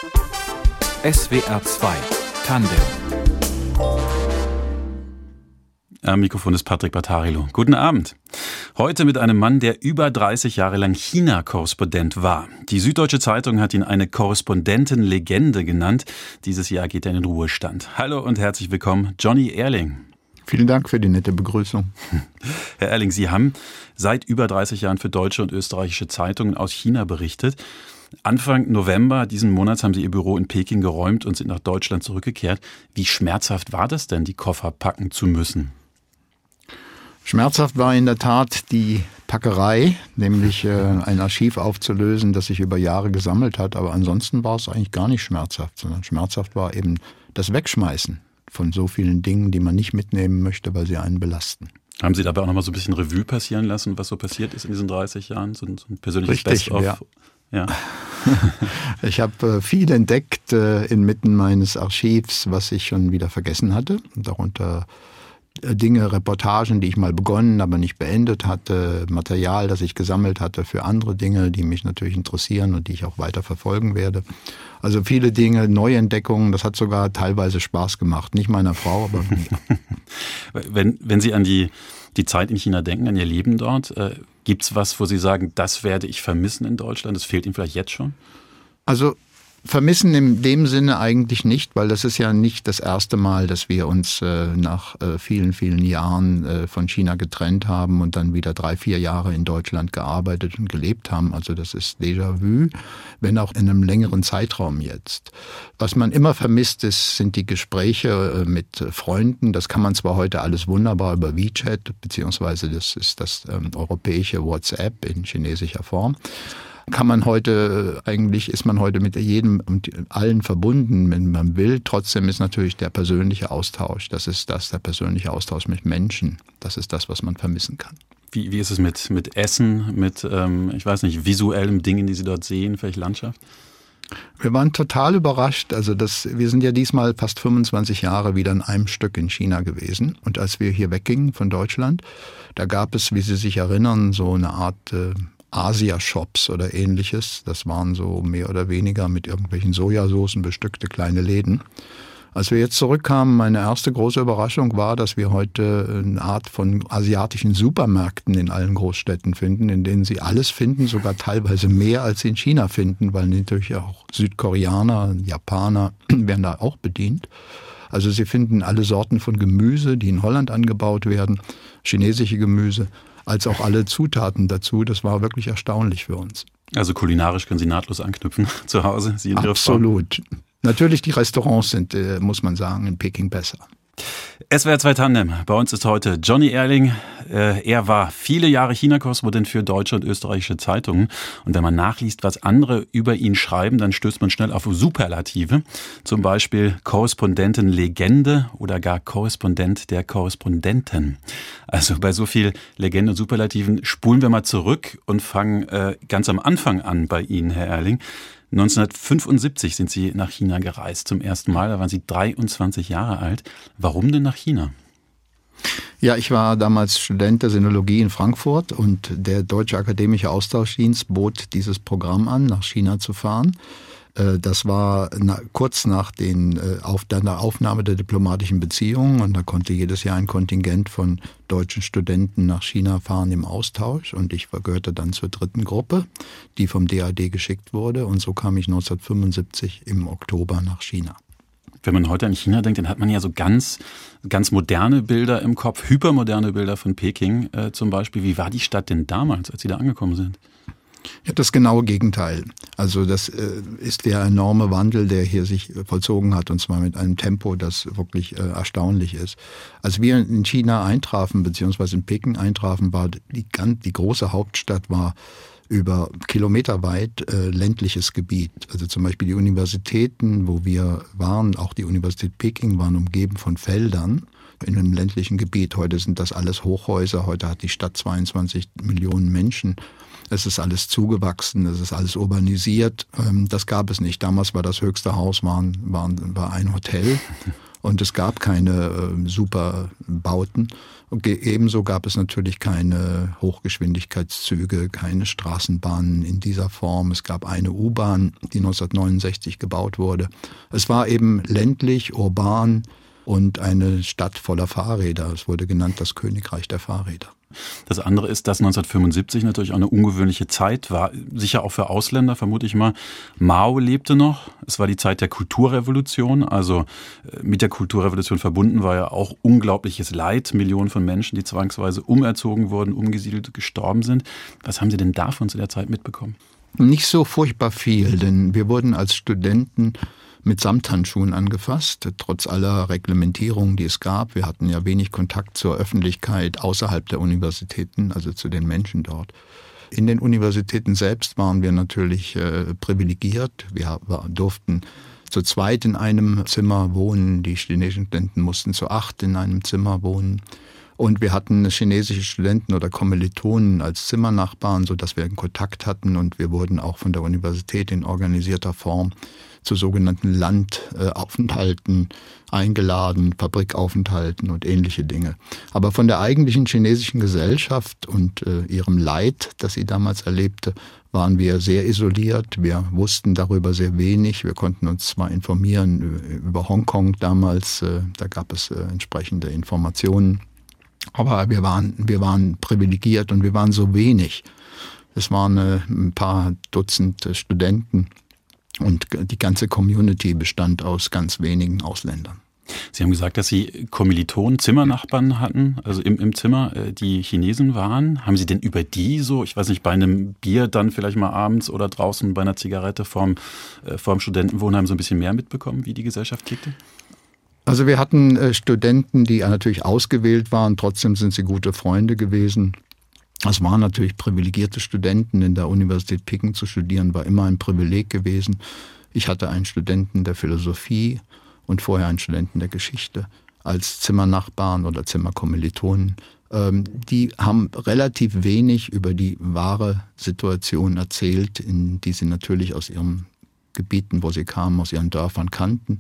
SWR 2 Tandem. Am Mikrofon ist Patrick Battarilo. Guten Abend. Heute mit einem Mann, der über 30 Jahre lang China-Korrespondent war. Die Süddeutsche Zeitung hat ihn eine Korrespondentenlegende genannt. Dieses Jahr geht er in den Ruhestand. Hallo und herzlich willkommen, Johnny Ehrling. Vielen Dank für die nette Begrüßung. Herr Ehrling, Sie haben seit über 30 Jahren für deutsche und österreichische Zeitungen aus China berichtet. Anfang November diesen Monats haben Sie Ihr Büro in Peking geräumt und sind nach Deutschland zurückgekehrt. Wie schmerzhaft war das denn, die Koffer packen zu müssen? Schmerzhaft war in der Tat die Packerei, nämlich ein Archiv aufzulösen, das sich über Jahre gesammelt hat. Aber ansonsten war es eigentlich gar nicht schmerzhaft, sondern schmerzhaft war eben das Wegschmeißen von so vielen Dingen, die man nicht mitnehmen möchte, weil sie einen belasten. Haben Sie dabei auch noch mal so ein bisschen Revue passieren lassen, was so passiert ist in diesen 30 Jahren? So ein persönliches Best-of? Ja. Ja. Ich habe viel entdeckt inmitten meines Archivs, was ich schon wieder vergessen hatte. Darunter Dinge, Reportagen, die ich mal begonnen, aber nicht beendet hatte, Material, das ich gesammelt hatte für andere Dinge, die mich natürlich interessieren und die ich auch weiter verfolgen werde. Also viele Dinge, Neuentdeckungen, das hat sogar teilweise Spaß gemacht. Nicht meiner Frau, aber mir. Wenn Sie an die Zeit in China denken, an Ihr Leben dort, gibt's was, wo Sie sagen, das werde ich vermissen in Deutschland? Das fehlt Ihnen vielleicht jetzt schon? Also vermissen in dem Sinne eigentlich nicht, weil das ist ja nicht das erste Mal, dass wir uns nach vielen, vielen Jahren von China getrennt haben und dann wieder 3-4 Jahre in Deutschland gearbeitet und gelebt haben. Also das ist Déjà-vu, wenn auch in einem längeren Zeitraum jetzt. Was man immer vermisst sind die Gespräche mit Freunden. Das kann man zwar heute alles wunderbar über WeChat, beziehungsweise das ist das europäische WhatsApp in chinesischer Form. Kann man heute, eigentlich ist man heute mit jedem und allen verbunden, wenn man will. Trotzdem ist natürlich der persönliche Austausch, der persönliche Austausch mit Menschen. Das ist das, was man vermissen kann. Wie ist es mit Essen, mit, ich weiß nicht, visuellen Dingen, die Sie dort sehen, vielleicht Landschaft? Wir waren total überrascht. Also wir sind ja diesmal fast 25 Jahre wieder in einem Stück in China gewesen. Und als wir hier weggingen von Deutschland, da gab es, wie Sie sich erinnern, so eine Art Asia-Shops oder ähnliches. Das waren so mehr oder weniger mit irgendwelchen Sojasoßen bestückte kleine Läden. Als wir jetzt zurückkamen, meine erste große Überraschung war, dass wir heute eine Art von asiatischen Supermärkten in allen Großstädten finden, in denen Sie alles finden, sogar teilweise mehr als Sie in China finden, weil natürlich auch Südkoreaner, Japaner werden da auch bedient. Also Sie finden alle Sorten von Gemüse, die in Holland angebaut werden, chinesische Gemüse, als auch alle Zutaten dazu. Das war wirklich erstaunlich für uns. Also kulinarisch können Sie nahtlos anknüpfen zu Hause, Sie und Ihre Frau? Absolut. Natürlich, die Restaurants sind, muss man sagen, in Peking besser. SWR 2 Tandem. Bei uns ist heute Johnny Ehrling. Er war viele Jahre China-Korrespondent für deutsche und österreichische Zeitungen. Und wenn man nachliest, was andere über ihn schreiben, dann stößt man schnell auf Superlative. Zum Beispiel Korrespondentenlegende oder gar Korrespondent der Korrespondenten. Also bei so viel Legende und Superlativen spulen wir mal zurück und fangen ganz am Anfang an bei Ihnen, Herr Ehrling. 1975 sind Sie nach China gereist zum ersten Mal, da waren Sie 23 Jahre alt. Warum denn nach China? Ja, ich war damals Student der Sinologie in Frankfurt und der Deutsche Akademische Austauschdienst bot dieses Programm an, nach China zu fahren. Das war kurz nach der Aufnahme der diplomatischen Beziehungen und da konnte jedes Jahr ein Kontingent von deutschen Studenten nach China fahren im Austausch und ich gehörte dann zur dritten Gruppe, die vom DAD geschickt wurde und so kam ich 1975 im Oktober nach China. Wenn man heute an China denkt, dann hat man ja so ganz moderne Bilder im Kopf, hypermoderne Bilder von Peking zum Beispiel. Wie war die Stadt denn damals, als Sie da angekommen sind? Ja, das genaue Gegenteil. Also das ist der enorme Wandel, der hier sich vollzogen hat und zwar mit einem Tempo, das wirklich erstaunlich ist. Als wir in China eintrafen, beziehungsweise in Peking eintrafen, war die große Hauptstadt war über kilometerweit ländliches Gebiet. Also zum Beispiel die Universitäten, wo wir waren, auch die Universität Peking, waren umgeben von Feldern in einem ländlichen Gebiet. Heute sind das alles Hochhäuser, heute hat die Stadt 22 Millionen Menschen. Es ist alles zugewachsen, es ist alles urbanisiert. Das gab es nicht. Damals war das höchste Haus war ein Hotel Und es gab keine super Bauten. Und ebenso gab es natürlich keine Hochgeschwindigkeitszüge, keine Straßenbahnen in dieser Form. Es gab eine U-Bahn, die 1969 gebaut wurde. Es war eben ländlich, urban und eine Stadt voller Fahrräder. Es wurde genannt das Königreich der Fahrräder. Das andere ist, dass 1975 natürlich auch eine ungewöhnliche Zeit war, sicher auch für Ausländer, vermute ich mal. Mao lebte noch, es war die Zeit der Kulturrevolution, also mit der Kulturrevolution verbunden war ja auch unglaubliches Leid, Millionen von Menschen, die zwangsweise umerzogen wurden, umgesiedelt, gestorben sind. Was haben Sie denn davon zu der Zeit mitbekommen? Nicht so furchtbar viel, denn wir wurden als Studenten mit Samthandschuhen angefasst, trotz aller Reglementierungen, die es gab. Wir hatten ja wenig Kontakt zur Öffentlichkeit außerhalb der Universitäten, also zu den Menschen dort. In den Universitäten selbst waren wir natürlich privilegiert. Wir durften zu zweit in einem Zimmer wohnen. Die chinesischen Studenten mussten zu 8 in einem Zimmer wohnen. Und wir hatten chinesische Studenten oder Kommilitonen als Zimmernachbarn, sodass wir einen Kontakt hatten. Und wir wurden auch von der Universität in organisierter Form zu sogenannten Landaufenthalten eingeladen, Fabrikaufenthalten und ähnliche Dinge. Aber von der eigentlichen chinesischen Gesellschaft und ihrem Leid, das sie damals erlebte, waren wir sehr isoliert. Wir wussten darüber sehr wenig. Wir konnten uns zwar informieren über Hongkong damals, da gab es entsprechende Informationen, aber wir waren privilegiert und wir waren so wenig. Es waren ein paar Dutzend Studenten. Und die ganze Community bestand aus ganz wenigen Ausländern. Sie haben gesagt, dass Sie Kommilitonen, Zimmernachbarn hatten, also im Zimmer, die Chinesen waren. Haben Sie denn über die so, ich weiß nicht, bei einem Bier dann vielleicht mal abends oder draußen bei einer Zigarette vorm Studentenwohnheim so ein bisschen mehr mitbekommen, wie die Gesellschaft tickte? Also wir hatten Studenten, die natürlich ausgewählt waren, trotzdem sind sie gute Freunde gewesen. Es waren natürlich privilegierte Studenten. In der Universität Peking zu studieren war immer ein Privileg gewesen. Ich hatte einen Studenten der Philosophie und vorher einen Studenten der Geschichte als Zimmernachbarn oder Zimmerkommilitonen. Die haben relativ wenig über die wahre Situation erzählt, in die sie natürlich aus ihren Gebieten, wo sie kamen, aus ihren Dörfern kannten.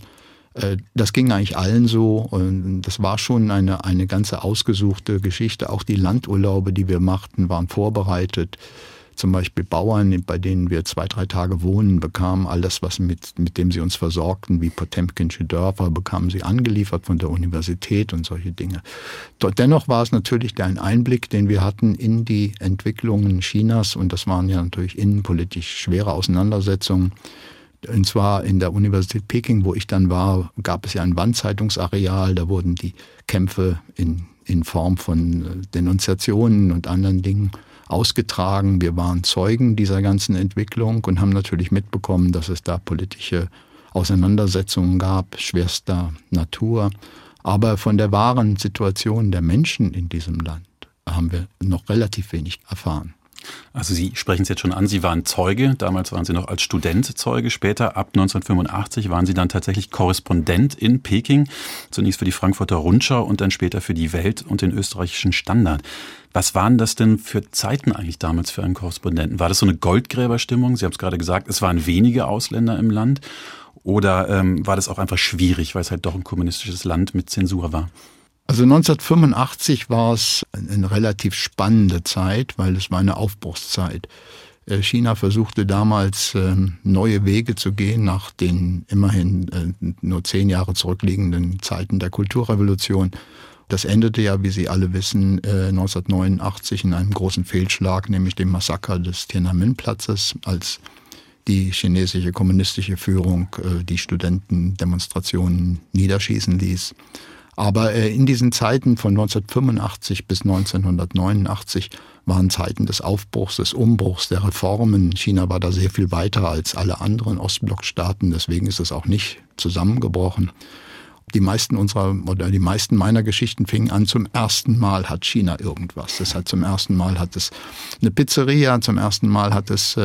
Das ging eigentlich allen so und das war schon eine ganze ausgesuchte Geschichte. Auch die Landurlaube, die wir machten, waren vorbereitet. Zum Beispiel Bauern, bei denen wir 2-3 Tage wohnen, bekamen alles, was mit dem sie uns versorgten, wie Potemkinsche Dörfer, bekamen sie angeliefert von der Universität und solche Dinge. Dennoch war es natürlich ein Einblick, den wir hatten in die Entwicklungen Chinas und das waren ja natürlich innenpolitisch schwere Auseinandersetzungen. Und zwar in der Universität Peking, wo ich dann war, gab es ja ein Wandzeitungsareal, da wurden die Kämpfe in Form von Denunziationen und anderen Dingen ausgetragen. Wir waren Zeugen dieser ganzen Entwicklung und haben natürlich mitbekommen, dass es da politische Auseinandersetzungen gab, schwerster Natur. Aber von der wahren Situation der Menschen in diesem Land haben wir noch relativ wenig erfahren. Also Sie sprechen es jetzt schon an, Sie waren Zeuge, damals waren Sie noch als Student Zeuge, später ab 1985 waren Sie dann tatsächlich Korrespondent in Peking, zunächst für die Frankfurter Rundschau und dann später für die Welt und den österreichischen Standard. Was waren das denn für Zeiten eigentlich damals für einen Korrespondenten? War das so eine Goldgräberstimmung? Sie haben es gerade gesagt, es waren wenige Ausländer im Land oder war das auch einfach schwierig, weil es halt doch ein kommunistisches Land mit Zensur war? Also 1985 war es eine relativ spannende Zeit, weil es war eine Aufbruchszeit. China versuchte damals neue Wege zu gehen nach den immerhin nur 10 Jahre zurückliegenden Zeiten der Kulturrevolution. Das endete ja, wie Sie alle wissen, 1989 in einem großen Fehlschlag, nämlich dem Massaker des Tiananmen-Platzes, als die chinesische kommunistische Führung die Studentendemonstrationen niederschießen ließ. Aber in diesen Zeiten von 1985 bis 1989 waren Zeiten des Aufbruchs, des Umbruchs, der Reformen. China war da sehr viel weiter als alle anderen Ostblockstaaten, deswegen ist es auch nicht zusammengebrochen. Die meisten meiner Geschichten fingen an, zum ersten Mal hat China irgendwas. Zum ersten Mal hat es eine Pizzeria, zum ersten Mal hat es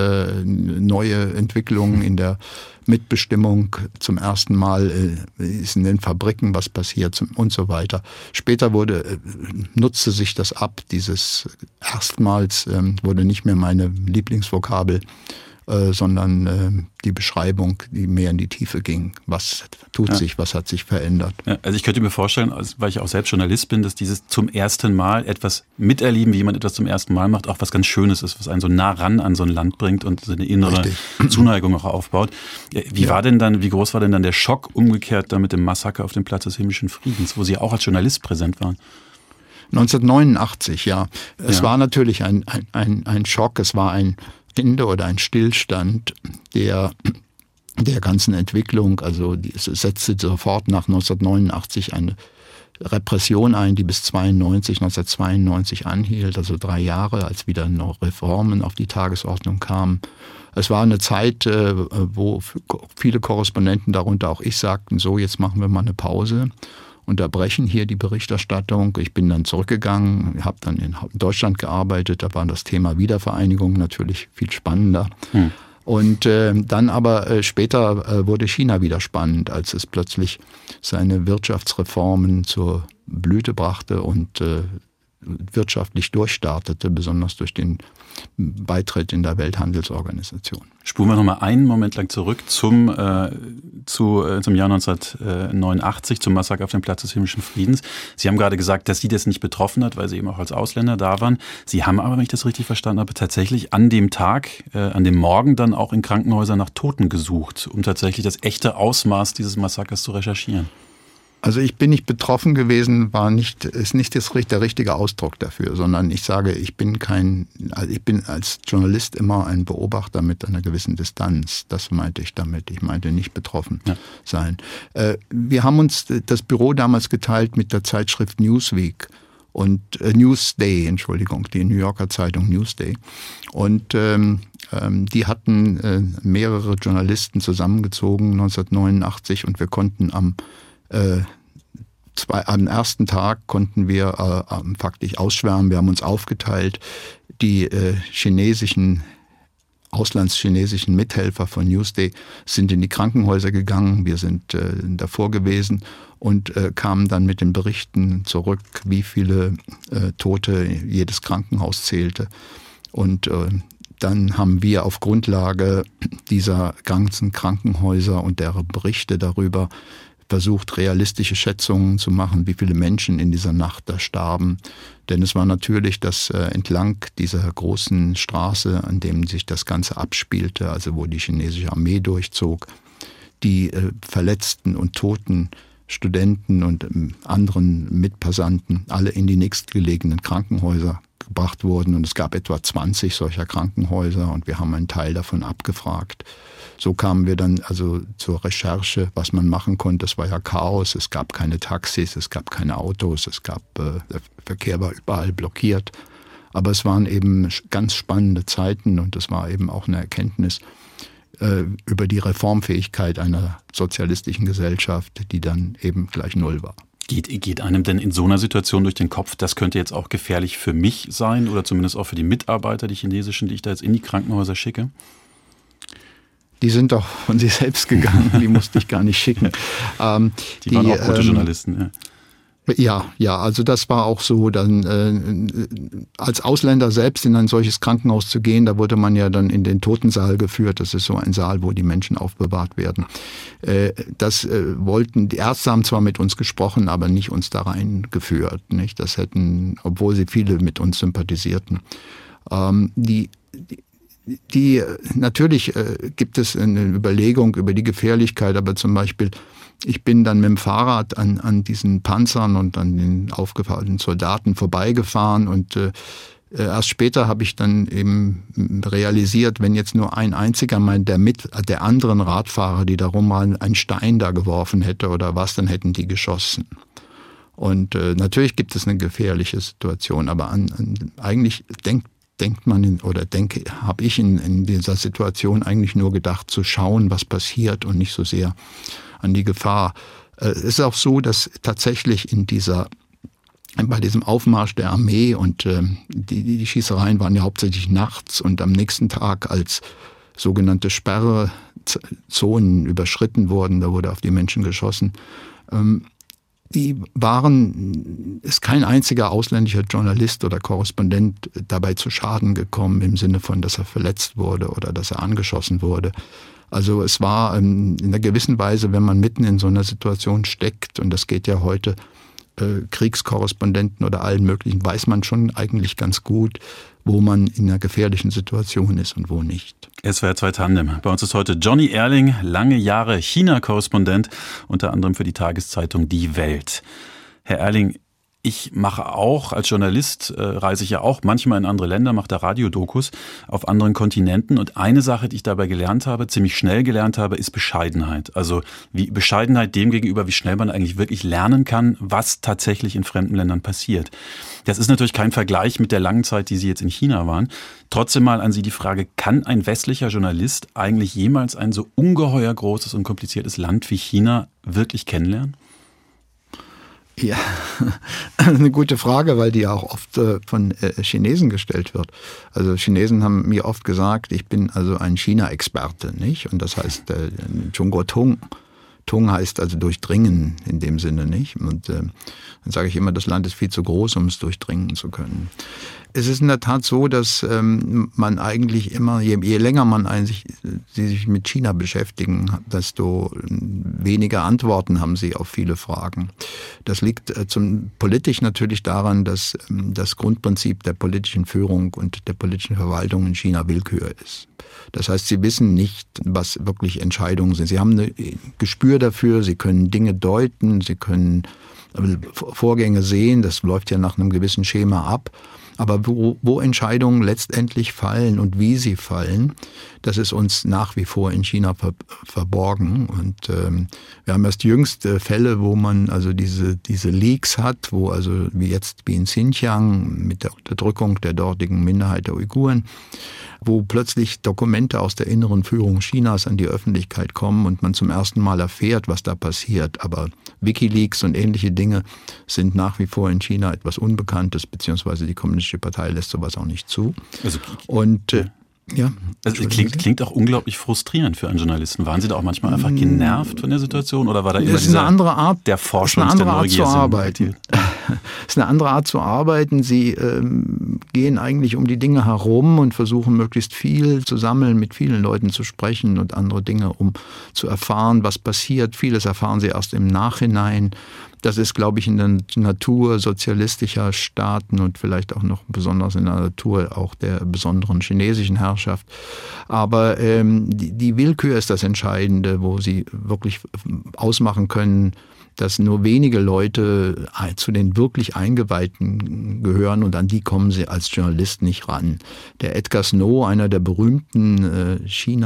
neue Entwicklungen in der Mitbestimmung, zum ersten Mal ist in den Fabriken was passiert und so weiter. Später nutzte sich das ab, dieses erstmals wurde nicht mehr meine Lieblingsvokabel. sondern die Beschreibung, die mehr in die Tiefe ging. Was tut sich, was hat sich verändert? Ja, also ich könnte mir vorstellen, weil ich auch selbst Journalist bin, dass dieses zum ersten Mal etwas miterleben, wie jemand etwas zum ersten Mal macht, auch was ganz Schönes ist, was einen so nah ran an so ein Land bringt und so eine innere Zuneigung auch aufbaut. Wie groß war denn dann der Schock umgekehrt da mit dem Massaker auf dem Platz des Himmlischen Friedens, wo Sie auch als Journalist präsent waren? 1989, ja. Es war natürlich ein Schock, es war ein Ende oder ein Stillstand der ganzen Entwicklung. Also es setzte sofort nach 1989 eine Repression ein, die bis 1992 anhielt, also 3 Jahre, als wieder noch Reformen auf die Tagesordnung kamen. Es war eine Zeit, wo viele Korrespondenten, darunter auch ich, sagten, so, jetzt machen wir mal eine Pause, unterbrechen hier die Berichterstattung. Ich bin dann zurückgegangen, habe dann in Deutschland gearbeitet, da war das Thema Wiedervereinigung natürlich viel spannender. Und dann aber später wurde China wieder spannend, als es plötzlich seine Wirtschaftsreformen zur Blüte brachte und wirtschaftlich durchstartete, besonders durch den Beitritt in der Welthandelsorganisation. Spulen wir noch mal einen Moment lang zurück zum Jahr 1989, zum Massaker auf dem Platz des Himmlischen Friedens. Sie haben gerade gesagt, dass Sie das nicht betroffen hat, weil Sie eben auch als Ausländer da waren. Sie haben aber, wenn ich das richtig verstanden habe, tatsächlich an dem Tag, an dem Morgen dann auch in Krankenhäusern nach Toten gesucht, um tatsächlich das echte Ausmaß dieses Massakers zu recherchieren. Also ich bin nicht betroffen gewesen, ist nicht der richtige Ausdruck dafür, sondern ich sage, ich bin als Journalist immer ein Beobachter mit einer gewissen Distanz. Das meinte ich damit. Ich meinte nicht betroffen sein. Wir haben uns das Büro damals geteilt mit der Zeitschrift Newsweek und Newsday, die New Yorker Zeitung Newsday. Und die hatten mehrere Journalisten zusammengezogen 1989 und wir konnten am ersten Tag konnten wir faktisch ausschwärmen. Wir haben uns aufgeteilt. Die auslandschinesischen Mithelfer von Newsday sind in die Krankenhäuser gegangen. Wir sind davor gewesen und kamen dann mit den Berichten zurück, wie viele Tote jedes Krankenhaus zählte. Und dann haben wir auf Grundlage dieser ganzen Krankenhäuser und deren Berichte darüber versucht, realistische Schätzungen zu machen, wie viele Menschen in dieser Nacht da starben. Denn es war natürlich, dass entlang dieser großen Straße, an dem sich das Ganze abspielte, also wo die chinesische Armee durchzog, die verletzten und toten Studenten und anderen Mitpassanten alle in die nächstgelegenen Krankenhäuser gebracht wurden. Und es gab etwa 20 solcher Krankenhäuser und wir haben einen Teil davon abgefragt. So kamen wir dann also zur Recherche, was man machen konnte. Es war ja Chaos, es gab keine Taxis, es gab keine Autos, der Verkehr war überall blockiert. Aber es waren eben ganz spannende Zeiten und es war eben auch eine Erkenntnis über die Reformfähigkeit einer sozialistischen Gesellschaft, die dann eben gleich null war. Geht einem denn in so einer Situation durch den Kopf, das könnte jetzt auch gefährlich für mich sein oder zumindest auch für die Mitarbeiter, die chinesischen, die ich da jetzt in die Krankenhäuser schicke? Die sind doch von sich selbst gegangen, die musste ich gar nicht schicken. Die waren auch gute Journalisten, ja. Ja, also das war auch so, dann als Ausländer selbst in ein solches Krankenhaus zu gehen, da wurde man ja dann in den Totensaal geführt. Das ist so ein Saal, wo die Menschen aufbewahrt werden. Das wollten, die Ärzte haben zwar mit uns gesprochen, aber nicht uns da reingeführt, nicht? Das hätten, obwohl sie viele mit uns sympathisierten. Natürlich gibt es eine Überlegung über die Gefährlichkeit, aber zum Beispiel, ich bin dann mit dem Fahrrad an diesen Panzern und an den aufgefahrenen Soldaten vorbeigefahren und erst später habe ich dann eben realisiert, wenn jetzt nur ein einziger der anderen Radfahrer, die da rumrennen, einen Stein da geworfen hätte oder was, dann hätten die geschossen. Und natürlich gibt es eine gefährliche Situation, aber eigentlich habe ich in dieser Situation eigentlich nur gedacht, zu schauen, was passiert und nicht so sehr an die Gefahr. Es ist auch so, dass tatsächlich bei diesem Aufmarsch der Armee und die Schießereien waren ja hauptsächlich nachts und am nächsten Tag als sogenannte Sperrzonen überschritten wurden, da wurde auf die Menschen geschossen. ist kein einziger ausländischer Journalist oder Korrespondent dabei zu Schaden gekommen, im Sinne von, dass er verletzt wurde oder dass er angeschossen wurde. Also es war in einer gewissen Weise, wenn man mitten in so einer Situation steckt, und das geht ja heute Kriegskorrespondenten oder allen möglichen, weiß man schon eigentlich ganz gut, wo man in einer gefährlichen Situation ist und wo nicht. SWR 2 Tandem. Bei uns ist heute Johnny Ehrling, lange Jahre China-Korrespondent, unter anderem für die Tageszeitung Die Welt. Herr Ehrling, ich mache auch, als Journalist reise ich ja auch manchmal in andere Länder, mache da Radiodokus auf anderen Kontinenten. Und eine Sache, die ich dabei gelernt habe, ziemlich schnell gelernt habe, ist Bescheidenheit. Also wie Bescheidenheit dem gegenüber, wie schnell man eigentlich wirklich lernen kann, was tatsächlich in fremden Ländern passiert. Das ist natürlich kein Vergleich mit der langen Zeit, die Sie jetzt in China waren. Trotzdem mal an Sie die Frage, kann ein westlicher Journalist eigentlich jemals ein so ungeheuer großes und kompliziertes Land wie China wirklich kennenlernen? Ja, eine gute Frage, weil die auch oft von Chinesen gestellt wird. Also Chinesen haben mir oft gesagt, ich bin also ein China-Experte, nicht? Und das heißt Zhongguo Tong. Tong heißt also durchdringen in dem Sinne, nicht? Und dann sage ich immer, das Land ist viel zu groß, um es durchdringen zu können. Es ist in der Tat so, dass man eigentlich immer, je länger man sich mit China beschäftigen, desto weniger Antworten haben sie auf viele Fragen. Das liegt politisch natürlich daran, dass das Grundprinzip der politischen Führung und der politischen Verwaltung in China Willkür ist. Das heißt, sie wissen nicht, was wirklich Entscheidungen sind. Sie haben ein Gespür dafür, sie können Dinge deuten, sie können Vorgänge sehen, das läuft ja nach einem gewissen Schema ab. Aber wo Entscheidungen letztendlich fallen und wie sie fallen, das ist uns nach wie vor in China verborgen. Und wir haben erst jüngst Fälle, wo man also diese Leaks hat, wo also wie in Xinjiang mit der Unterdrückung der dortigen Minderheit der Uiguren, wo plötzlich Dokumente aus der inneren Führung Chinas an die Öffentlichkeit kommen und man zum ersten Mal erfährt, was da passiert. Aber WikiLeaks und ähnliche Dinge sind nach wie vor in China etwas Unbekanntes, beziehungsweise die Kommunistische Partei lässt sowas auch nicht zu. Also klingt auch unglaublich frustrierend für einen Journalisten. Waren Sie da auch manchmal einfach genervt von der Situation oder war da immer der Forschung, der Neugier zu arbeiten? Es ist eine andere Art zu arbeiten. Sie gehen eigentlich um die Dinge herum und versuchen möglichst viel zu sammeln, mit vielen Leuten zu sprechen und andere Dinge, um zu erfahren, was passiert. Vieles erfahren sie erst im Nachhinein. Das ist, glaube ich, in der Natur sozialistischer Staaten und vielleicht auch noch besonders in der Natur auch der besonderen chinesischen Herrschaft. Aber die Willkür ist das Entscheidende, wo sie wirklich ausmachen können, dass nur wenige Leute zu den wirklich Eingeweihten gehören und an die kommen sie als Journalist nicht ran. Der Edgar Snow, einer der berühmten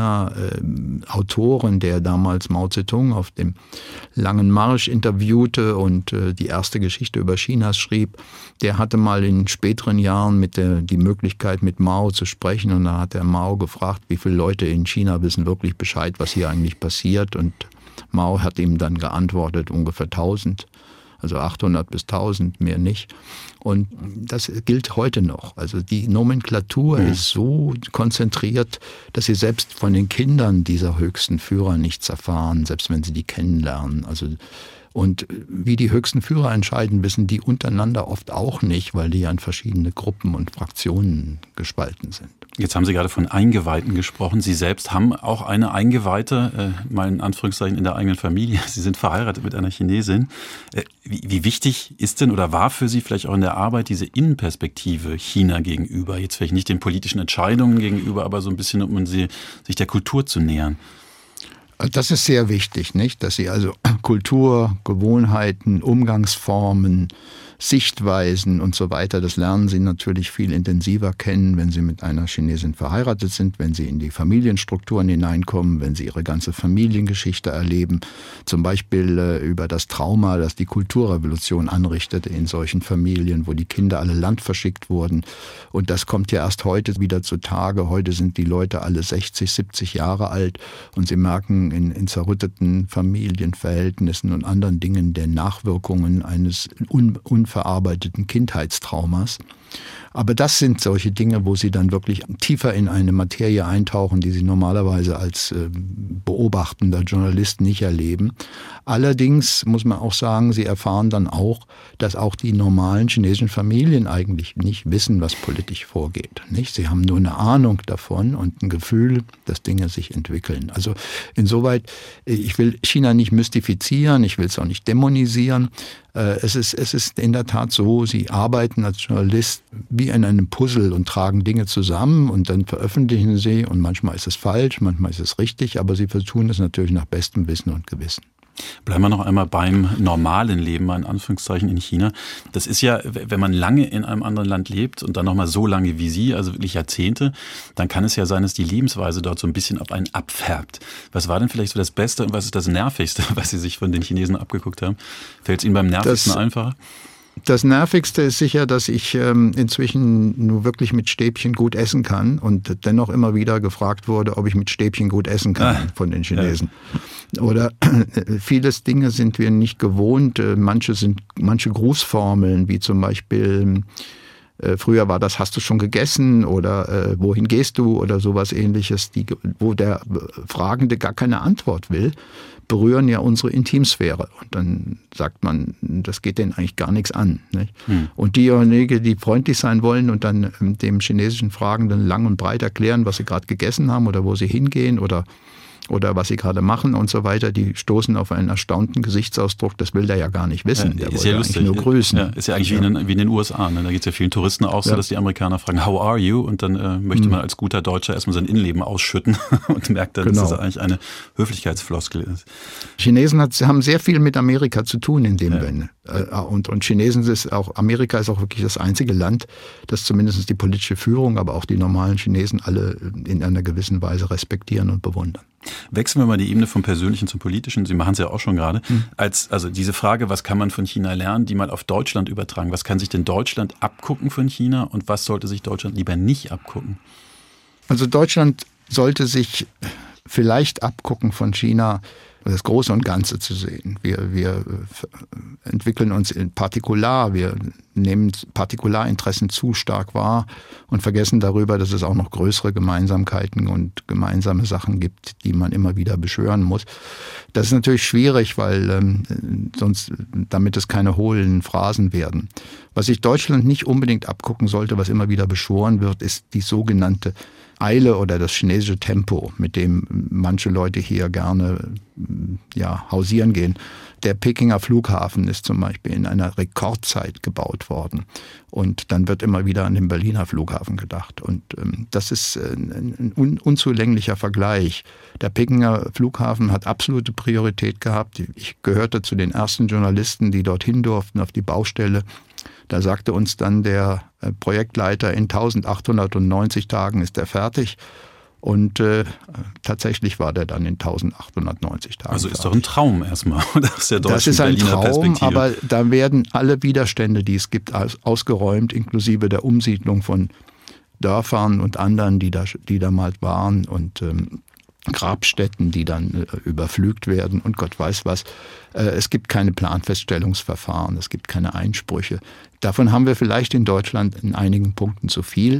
China-Autoren, der damals Mao Zedong auf dem Langen Marsch interviewte und die erste Geschichte über Chinas schrieb, der hatte mal in späteren Jahren die Möglichkeit, mit Mao zu sprechen, und da hat er Mao gefragt, wie viele Leute in China wissen wirklich Bescheid, was hier eigentlich passiert, und Mao hat ihm dann geantwortet, ungefähr 1000, also 800 bis 1000, mehr nicht. Und das gilt heute noch. Also die Nomenklatur ist so konzentriert, dass sie selbst von den Kindern dieser höchsten Führer nichts erfahren, selbst wenn sie die kennenlernen. Und wie die höchsten Führer entscheiden, wissen die untereinander oft auch nicht, weil die ja in verschiedene Gruppen und Fraktionen gespalten sind. Jetzt haben Sie gerade von Eingeweihten gesprochen. Sie selbst haben auch eine Eingeweihte, mal in Anführungszeichen in der eigenen Familie. Sie sind verheiratet mit einer Chinesin. Wie wichtig ist denn oder war für Sie vielleicht auch in der Arbeit diese Innenperspektive China gegenüber? Jetzt vielleicht nicht den politischen Entscheidungen gegenüber, aber so ein bisschen, um sich der Kultur zu nähern. Das ist sehr wichtig, nicht? Dass Sie also Kultur, Gewohnheiten, Umgangsformen, Sichtweisen und so weiter, das lernen Sie natürlich viel intensiver kennen, wenn Sie mit einer Chinesin verheiratet sind, wenn Sie in die Familienstrukturen hineinkommen, wenn Sie Ihre ganze Familiengeschichte erleben, zum Beispiel über das Trauma, das die Kulturrevolution anrichtete in solchen Familien, wo die Kinder alle landverschickt wurden. Und das kommt ja erst heute wieder zutage. Heute sind die Leute alle 60, 70 Jahre alt und Sie merken in zerrütteten Familienverhältnissen und anderen Dingen der Nachwirkungen eines unverarbeiteten Kindheitstraumas. Aber das sind solche Dinge, wo sie dann wirklich tiefer in eine Materie eintauchen, die sie normalerweise als beobachtender Journalist nicht erleben. Allerdings muss man auch sagen, sie erfahren dann auch, dass auch die normalen chinesischen Familien eigentlich nicht wissen, was politisch vorgeht. Nicht? Sie haben nur eine Ahnung davon und ein Gefühl, dass Dinge sich entwickeln. Also insoweit, ich will China nicht mystifizieren, ich will es auch nicht dämonisieren. Es ist in der Tat so, sie arbeiten als Journalist wie in einem Puzzle und tragen Dinge zusammen und dann veröffentlichen sie und manchmal ist es falsch, manchmal ist es richtig, aber sie tun es natürlich nach bestem Wissen und Gewissen. Bleiben wir noch einmal beim normalen Leben, in Anführungszeichen, in China. Das ist ja, wenn man lange in einem anderen Land lebt und dann nochmal so lange wie Sie, also wirklich Jahrzehnte, dann kann es ja sein, dass die Lebensweise dort so ein bisschen auf einen abfärbt. Was war denn vielleicht so das Beste und was ist das Nervigste, was Sie sich von den Chinesen abgeguckt haben? Fällt es Ihnen beim Nervigsten einfacher? Das Nervigste ist sicher, dass ich inzwischen nur wirklich mit Stäbchen gut essen kann und dennoch immer wieder gefragt wurde, ob ich mit Stäbchen gut essen kann von den Chinesen. Ja. Oder vieles Dinge sind wir nicht gewohnt. Manche Grußformeln, wie zum Beispiel früher war das, hast du schon gegessen oder wohin gehst du oder sowas Ähnliches, wo der Fragende gar keine Antwort will, berühren ja unsere Intimsphäre. Und dann sagt man, das geht denen eigentlich gar nichts an. Nicht? Und diejenigen, die freundlich sein wollen und dann dem chinesischen Fragenden lang und breit erklären, was sie gerade gegessen haben oder wo sie hingehen oder was sie gerade machen und so weiter, die stoßen auf einen erstaunten Gesichtsausdruck, das will der ja gar nicht wissen, der will ja lustig. Eigentlich nur grüßen. Ja, ist ja eigentlich wie in den USA, ne? Da geht es ja vielen Touristen auch so, dass die Amerikaner fragen, how are you? Und dann möchte man als guter Deutscher erstmal sein Innenleben ausschütten und merkt dann, dass das eigentlich eine Höflichkeitsfloskel ist. Chinesen haben sehr viel mit Amerika zu tun in dem Sinne. Und Chinesen Amerika ist auch wirklich das einzige Land, das zumindest die politische Führung, aber auch die normalen Chinesen alle in einer gewissen Weise respektieren und bewundern. Wechseln wir mal die Ebene vom Persönlichen zum Politischen. Sie machen es ja auch schon gerade. Also diese Frage, was kann man von China lernen, die mal auf Deutschland übertragen. Was kann sich denn Deutschland abgucken von China und was sollte sich Deutschland lieber nicht abgucken? Also Deutschland sollte sich vielleicht abgucken von China, das Große und Ganze zu sehen. Wir entwickeln uns in Partikular, wir nehmen Partikularinteressen zu stark wahr und vergessen darüber, dass es auch noch größere Gemeinsamkeiten und gemeinsame Sachen gibt, die man immer wieder beschwören muss. Das ist natürlich schwierig, weil damit es keine hohlen Phrasen werden. Was sich Deutschland nicht unbedingt abgucken sollte, was immer wieder beschworen wird, ist die sogenannte Eile oder das chinesische Tempo, mit dem manche Leute hier gerne hausieren gehen. Der Pekinger Flughafen ist zum Beispiel in einer Rekordzeit gebaut worden. Und dann wird immer wieder an den Berliner Flughafen gedacht. Und das ist ein unzulänglicher Vergleich. Der Pekinger Flughafen hat absolute Priorität gehabt. Ich gehörte zu den ersten Journalisten, die dorthin durften auf die Baustelle. Da sagte uns dann der Projektleiter, in 1890 Tagen ist er fertig. Und tatsächlich war der dann in 1890 Tagen. Also ist fertig. Doch ein Traum erstmal. Das ist ein Traum, aber da werden alle Widerstände, die es gibt, ausgeräumt, inklusive der Umsiedlung von Dörfern und anderen, die da mal waren und Grabstätten, die dann überflügt werden und Gott weiß was. Es gibt keine Planfeststellungsverfahren, es gibt keine Einsprüche. Davon haben wir vielleicht in Deutschland in einigen Punkten zu viel.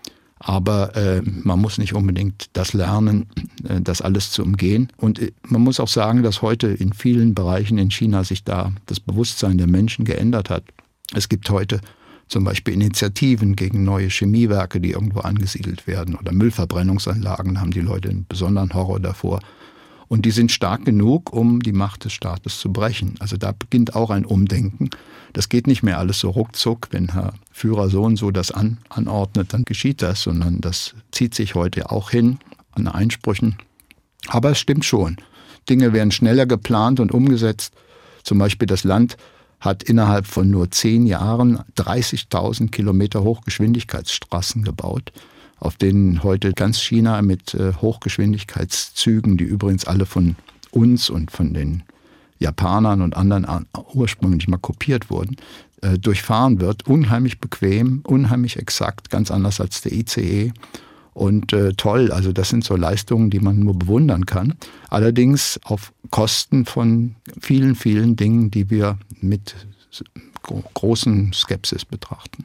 Aber man muss nicht unbedingt das lernen, das alles zu umgehen. Und man muss auch sagen, dass heute in vielen Bereichen in China sich da das Bewusstsein der Menschen geändert hat. Es gibt heute zum Beispiel Initiativen gegen neue Chemiewerke, die irgendwo angesiedelt werden. Oder Müllverbrennungsanlagen, da haben die Leute einen besonderen Horror davor. Und die sind stark genug, um die Macht des Staates zu brechen. Also da beginnt auch ein Umdenken. Das geht nicht mehr alles so ruckzuck, wenn Herr Führer so und so das anordnet, dann geschieht das, sondern das zieht sich heute auch hin an Einsprüchen. Aber es stimmt schon. Dinge werden schneller geplant und umgesetzt. Zum Beispiel das Land hat innerhalb von nur 10 Jahren 30.000 Kilometer Hochgeschwindigkeitsstraßen gebaut, auf denen heute ganz China mit Hochgeschwindigkeitszügen, die übrigens alle von uns und von den Japanern und anderen ursprünglich mal kopiert wurden, durchfahren wird. Unheimlich bequem, unheimlich exakt, ganz anders als der ICE. Und toll, also das sind so Leistungen, die man nur bewundern kann. Allerdings auf Kosten von vielen, vielen Dingen, die wir mit großen Skepsis betrachten.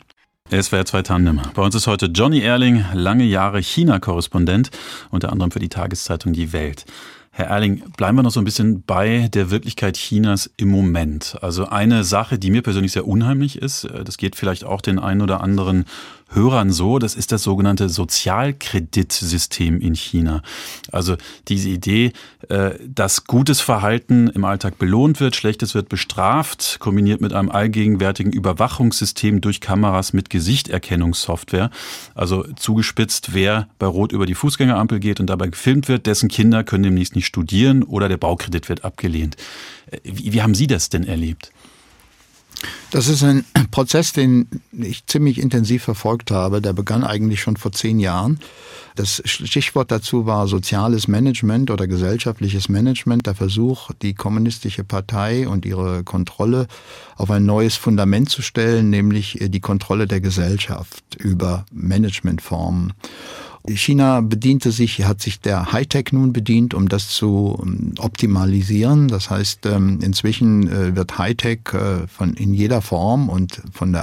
SWR 2 Tandem. Bei uns ist heute Johnny Ehrling, lange Jahre China-Korrespondent, unter anderem für die Tageszeitung Die Welt. Herr Ehrling, bleiben wir noch so ein bisschen bei der Wirklichkeit Chinas im Moment. Also eine Sache, die mir persönlich sehr unheimlich ist, das geht vielleicht auch den einen oder anderen Hörern so, das ist das sogenannte Sozialkreditsystem in China. Also diese Idee, dass gutes Verhalten im Alltag belohnt wird, schlechtes wird bestraft, kombiniert mit einem allgegenwärtigen Überwachungssystem durch Kameras mit Gesichterkennungssoftware. Also zugespitzt, wer bei Rot über die Fußgängerampel geht und dabei gefilmt wird, dessen Kinder können demnächst nicht studieren oder der Baukredit wird abgelehnt. Wie haben Sie das denn erlebt? Das ist ein Prozess, den ich ziemlich intensiv verfolgt habe. Der begann eigentlich schon vor 10 Jahren. Das Stichwort dazu war soziales Management oder gesellschaftliches Management. Der Versuch, die Kommunistische Partei und ihre Kontrolle auf ein neues Fundament zu stellen, nämlich die Kontrolle der Gesellschaft über Managementformen. China hat sich der Hightech nun bedient, um das zu optimalisieren. Das heißt, inzwischen wird Hightech in jeder Form und von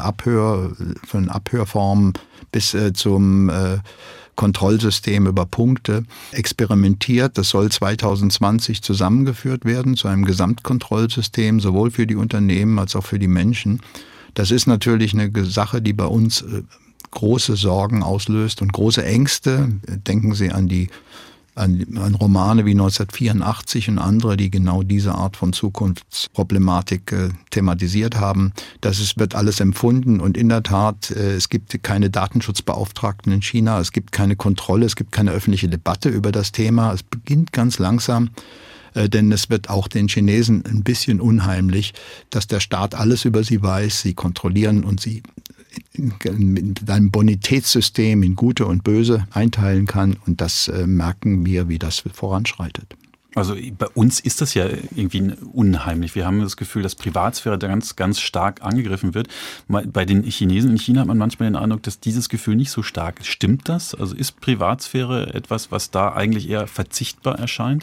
Abhörformen bis zum Kontrollsystem über Punkte experimentiert. Das soll 2020 zusammengeführt werden zu einem Gesamtkontrollsystem, sowohl für die Unternehmen als auch für die Menschen. Das ist natürlich eine Sache, die bei uns große Sorgen auslöst und große Ängste. Denken Sie an Romane wie 1984 und andere, die genau diese Art von Zukunftsproblematik thematisiert haben. Wird alles empfunden und in der Tat, es gibt keine Datenschutzbeauftragten in China, es gibt keine Kontrolle, es gibt keine öffentliche Debatte über das Thema. Es beginnt ganz langsam, denn es wird auch den Chinesen ein bisschen unheimlich, dass der Staat alles über sie weiß, sie kontrollieren und sie mit einem Bonitätssystem in Gute und Böse einteilen kann. Und das merken wir, wie das voranschreitet. Also bei uns ist das ja irgendwie unheimlich. Wir haben das Gefühl, dass Privatsphäre da ganz, ganz stark angegriffen wird. Bei den Chinesen in China hat man manchmal den Eindruck, dass dieses Gefühl nicht so stark ist. Stimmt das? Also ist Privatsphäre etwas, was da eigentlich eher verzichtbar erscheint?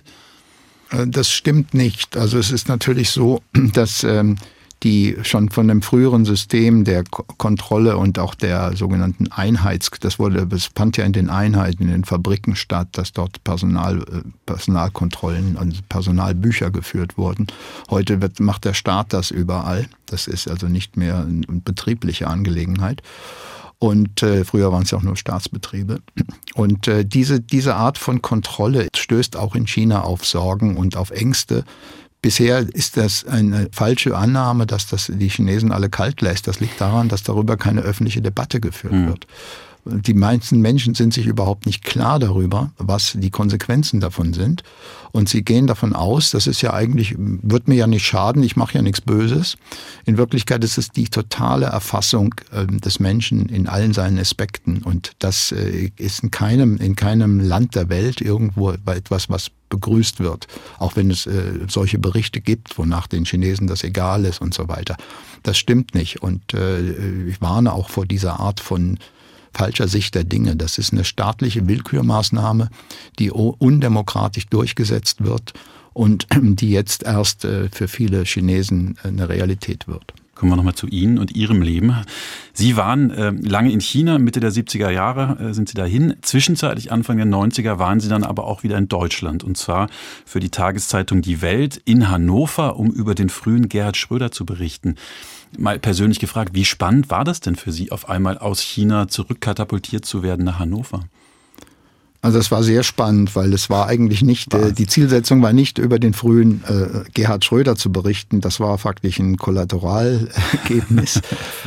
Das stimmt nicht. Also es ist natürlich so, dass die schon von dem früheren System der Kontrolle und auch der sogenannten das fand ja in den Einheiten, in den Fabriken statt, dass dort Personalkontrollen und Personalbücher geführt wurden. Heute macht der Staat das überall. Das ist also nicht mehr eine betriebliche Angelegenheit. Und früher waren es ja auch nur Staatsbetriebe. Und diese Art von Kontrolle stößt auch in China auf Sorgen und auf Ängste. Bisher ist das eine falsche Annahme, dass das die Chinesen alle kalt lässt. Das liegt daran, dass darüber keine öffentliche Debatte geführt wird. Die meisten Menschen sind sich überhaupt nicht klar darüber, was die Konsequenzen davon sind. Und sie gehen davon aus, das ist ja eigentlich, wird mir ja nicht schaden, ich mache ja nichts Böses. In Wirklichkeit ist es die totale Erfassung des Menschen in allen seinen Aspekten. Und das ist in keinem Land der Welt irgendwo etwas, was begrüßt wird. Auch wenn es solche Berichte gibt, wonach den Chinesen das egal ist und so weiter. Das stimmt nicht. Und ich warne auch vor dieser Art von falscher Sicht der Dinge. Das ist eine staatliche Willkürmaßnahme, die undemokratisch durchgesetzt wird und die jetzt erst für viele Chinesen eine Realität wird. Kommen wir nochmal zu Ihnen und Ihrem Leben. Sie waren lange in China, Mitte der 70er Jahre sind Sie dahin. Zwischenzeitlich Anfang der 90er waren Sie dann aber auch wieder in Deutschland. Und zwar für die Tageszeitung Die Welt in Hannover, um über den frühen Gerhard Schröder zu berichten. Mal persönlich gefragt, wie spannend war das denn für Sie, auf einmal aus China zurückkatapultiert zu werden nach Hannover? Also es war sehr spannend, weil es war eigentlich nicht, die Zielsetzung war nicht, über den frühen Gerhard Schröder zu berichten. Das war faktisch ein Kollateralalergebnis.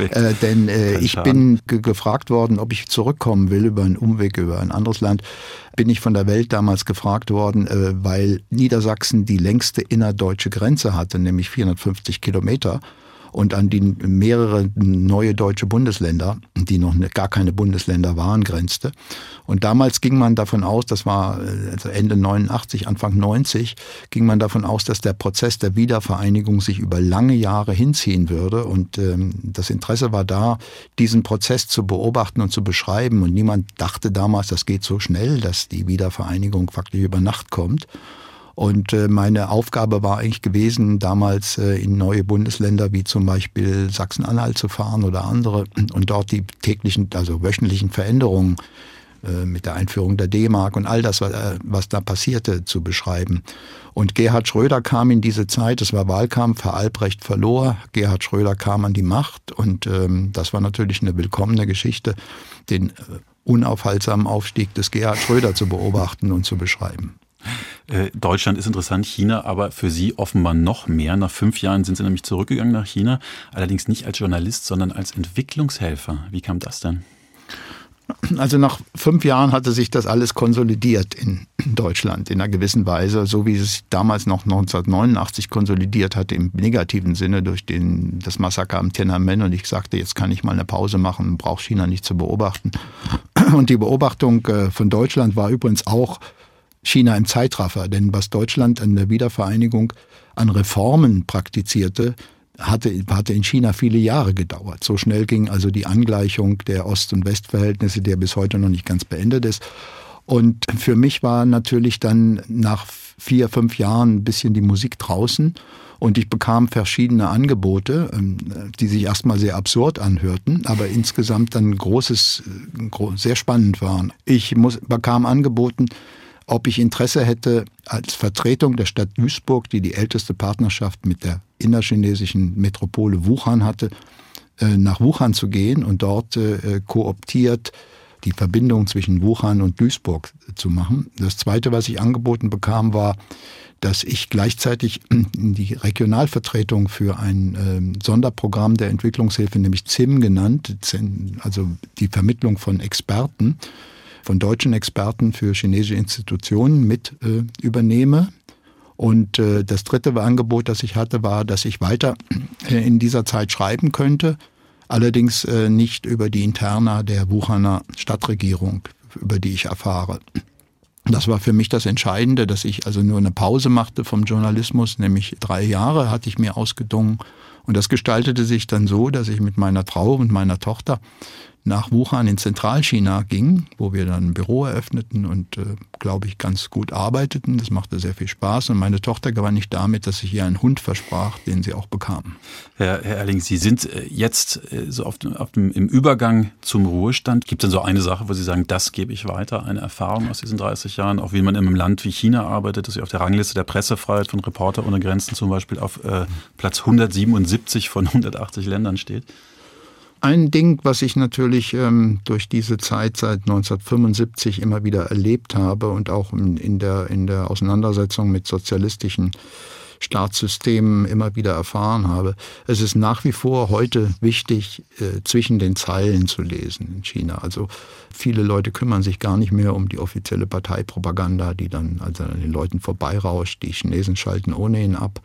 Denn ich bin gefragt worden, ob ich zurückkommen will über einen Umweg, über ein anderes Land. Bin ich von der Welt damals gefragt worden, weil Niedersachsen die längste innerdeutsche Grenze hatte, nämlich 450 Kilometer. Und an die mehrere neue deutsche Bundesländer, die noch gar keine Bundesländer waren, grenzte. Und damals ging man davon aus, das war also Ende 89, Anfang 90, ging man davon aus, dass der Prozess der Wiedervereinigung sich über lange Jahre hinziehen würde. Und das Interesse war da, diesen Prozess zu beobachten und zu beschreiben. Und niemand dachte damals, das geht so schnell, dass die Wiedervereinigung faktisch über Nacht kommt. Und meine Aufgabe war eigentlich gewesen, damals in neue Bundesländer wie zum Beispiel Sachsen-Anhalt zu fahren oder andere und dort die täglichen, also wöchentlichen Veränderungen mit der Einführung der D-Mark und all das, was da passierte, zu beschreiben. Und Gerhard Schröder kam in diese Zeit, es war Wahlkampf, Herr Albrecht verlor, Gerhard Schröder kam an die Macht und das war natürlich eine willkommene Geschichte, den unaufhaltsamen Aufstieg des Gerhard Schröder zu beobachten und zu beschreiben. Deutschland ist interessant, China aber für Sie offenbar noch mehr. Nach 5 Jahren sind Sie nämlich zurückgegangen nach China, allerdings nicht als Journalist, sondern als Entwicklungshelfer. Wie kam das denn? Also nach 5 Jahren hatte sich das alles konsolidiert in Deutschland in einer gewissen Weise, so wie es damals noch 1989 konsolidiert hatte im negativen Sinne durch das Massaker am Tiananmen. Und ich sagte, jetzt kann ich mal eine Pause machen, brauche China nicht zu beobachten. Und die Beobachtung von Deutschland war übrigens auch China im Zeitraffer. Denn was Deutschland an der Wiedervereinigung an Reformen praktizierte, hatte in China viele Jahre gedauert. So schnell ging also die Angleichung der Ost- und Westverhältnisse, der bis heute noch nicht ganz beendet ist. Und für mich war natürlich dann nach 4, 5 Jahren ein bisschen die Musik draußen und ich bekam verschiedene Angebote, die sich erstmal sehr absurd anhörten, aber insgesamt dann sehr spannend waren. Ich bekam angeboten, ob ich Interesse hätte, als Vertretung der Stadt Duisburg, die älteste Partnerschaft mit der innerchinesischen Metropole Wuhan hatte, nach Wuhan zu gehen und dort kooptiert die Verbindung zwischen Wuhan und Duisburg zu machen. Das Zweite, was ich angeboten bekam, war, dass ich gleichzeitig die Regionalvertretung für ein Sonderprogramm der Entwicklungshilfe, nämlich ZIM genannt, also die Vermittlung von Experten, von deutschen Experten für chinesische Institutionen mit übernehme. Und das dritte Angebot, das ich hatte, war, dass ich weiter in dieser Zeit schreiben könnte, allerdings nicht über die Interna der Wuhaner Stadtregierung, über die ich erfahre. Das war für mich das Entscheidende, dass ich also nur eine Pause machte vom Journalismus, nämlich 3 Jahre hatte ich mir ausgedungen. Und das gestaltete sich dann so, dass ich mit meiner Frau und meiner Tochter nach Wuhan in Zentralchina ging, wo wir dann ein Büro eröffneten und, glaube ich, ganz gut arbeiteten. Das machte sehr viel Spaß und meine Tochter gewann nicht damit, dass ich ihr einen Hund versprach, den sie auch bekam. Herr Erling, Sie sind jetzt so im Übergang zum Ruhestand. Gibt es denn so eine Sache, wo Sie sagen, das gebe ich weiter, eine Erfahrung aus diesen 30 Jahren, auch wie man in einem Land wie China arbeitet, dass Sie auf der Rangliste der Pressefreiheit von Reporter ohne Grenzen zum Beispiel auf Platz 177 von 180 Ländern steht? Ein Ding, was ich natürlich durch diese Zeit seit 1975 immer wieder erlebt habe und auch in der Auseinandersetzung mit sozialistischen Staatssystemen immer wieder erfahren habe, es ist nach wie vor heute wichtig, zwischen den Zeilen zu lesen in China. Also viele Leute kümmern sich gar nicht mehr um die offizielle Parteipropaganda, die dann also an den Leuten vorbeirauscht. Die Chinesen schalten ohnehin ab.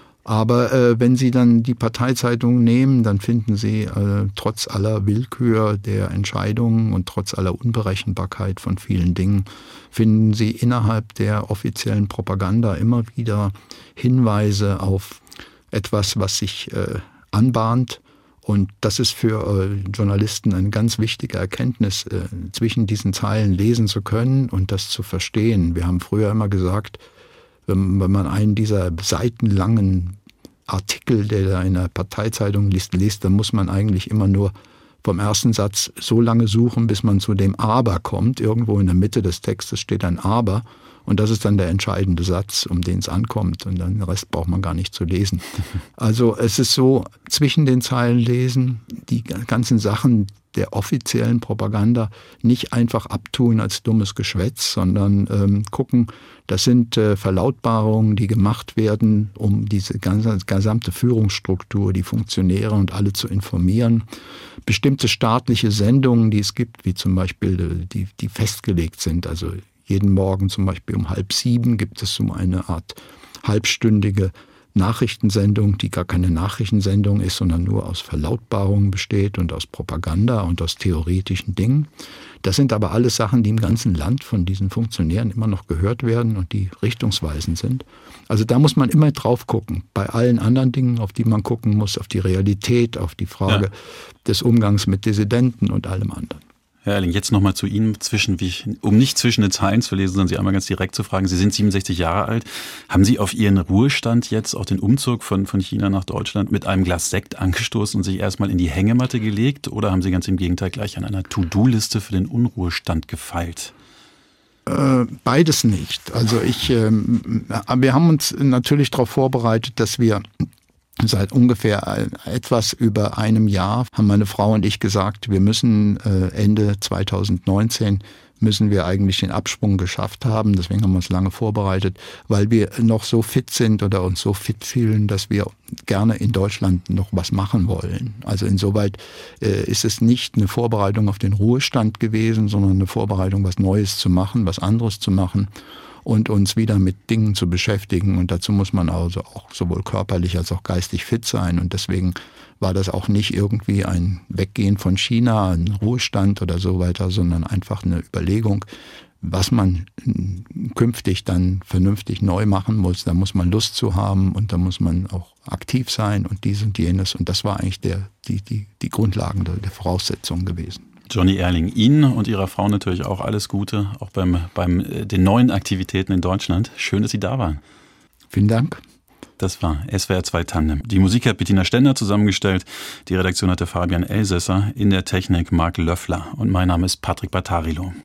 Aber wenn Sie dann die Parteizeitung nehmen, dann finden Sie trotz aller Willkür der Entscheidungen und trotz aller Unberechenbarkeit von vielen Dingen, finden Sie innerhalb der offiziellen Propaganda immer wieder Hinweise auf etwas, was sich anbahnt. Und das ist für Journalisten eine ganz wichtige Erkenntnis, zwischen diesen Zeilen lesen zu können und das zu verstehen. Wir haben früher immer gesagt, wenn man einen dieser seitenlangen Artikel, der da in der Parteizeitung liest, dann muss man eigentlich immer nur vom ersten Satz so lange suchen, bis man zu dem Aber kommt. Irgendwo in der Mitte des Textes steht ein Aber und das ist dann der entscheidende Satz, um den es ankommt und dann den Rest braucht man gar nicht zu lesen. Also es ist so, zwischen den Zeilen lesen, die ganzen Sachen der offiziellen Propaganda nicht einfach abtun als dummes Geschwätz, sondern gucken, das sind Verlautbarungen, die gemacht werden, um diese gesamte Führungsstruktur, die Funktionäre und alle zu informieren. Bestimmte staatliche Sendungen, die es gibt, wie zum Beispiel die festgelegt sind, also jeden Morgen zum Beispiel um 6:30 gibt es so eine Art halbstündige Nachrichtensendung, die gar keine Nachrichtensendung ist, sondern nur aus Verlautbarungen besteht und aus Propaganda und aus theoretischen Dingen. Das sind aber alles Sachen, die im ganzen Land von diesen Funktionären immer noch gehört werden und die richtungsweisend sind. Also da muss man immer drauf gucken. Bei allen anderen Dingen, auf die man gucken muss, auf die Realität, auf die Frage des Umgangs mit Dissidenten und allem anderen. Herr Erling, jetzt nochmal zu Ihnen, um nicht zwischen den Zeilen zu lesen, sondern Sie einmal ganz direkt zu fragen. Sie sind 67 Jahre alt. Haben Sie auf Ihren Ruhestand jetzt, auch den Umzug von China nach Deutschland, mit einem Glas Sekt angestoßen und sich erstmal in die Hängematte gelegt? Oder haben Sie ganz im Gegenteil gleich an einer To-Do-Liste für den Unruhestand gefeilt? Beides nicht. Also wir haben uns natürlich darauf vorbereitet, dass wir seit ungefähr etwas über einem Jahr haben meine Frau und ich gesagt, wir müssen Ende 2019 müssen wir eigentlich den Absprung geschafft haben. Deswegen haben wir uns lange vorbereitet, weil wir noch so fit sind oder uns so fit fühlen, dass wir gerne in Deutschland noch was machen wollen. Also insoweit ist es nicht eine Vorbereitung auf den Ruhestand gewesen, sondern eine Vorbereitung, was Neues zu machen, was anderes zu machen und uns wieder mit Dingen zu beschäftigen. Und dazu muss man also auch sowohl körperlich als auch geistig fit sein. Und deswegen war das auch nicht irgendwie ein Weggehen von China, ein Ruhestand oder so weiter, sondern einfach eine Überlegung, was man künftig dann vernünftig neu machen muss. Da muss man Lust zu haben und da muss man auch aktiv sein und dies und jenes. Und das war eigentlich die Grundlagen der Voraussetzungen gewesen. Johnny Erling, Ihnen und Ihrer Frau natürlich auch alles Gute, auch beim den neuen Aktivitäten in Deutschland. Schön, dass Sie da waren. Vielen Dank. Das war SWR 2 Tandem. Die Musik hat Bettina Stender zusammengestellt. Die Redaktion hatte Fabian Elsässer, in der Technik Marc Löffler. Und mein Name ist Patrick Battarilo.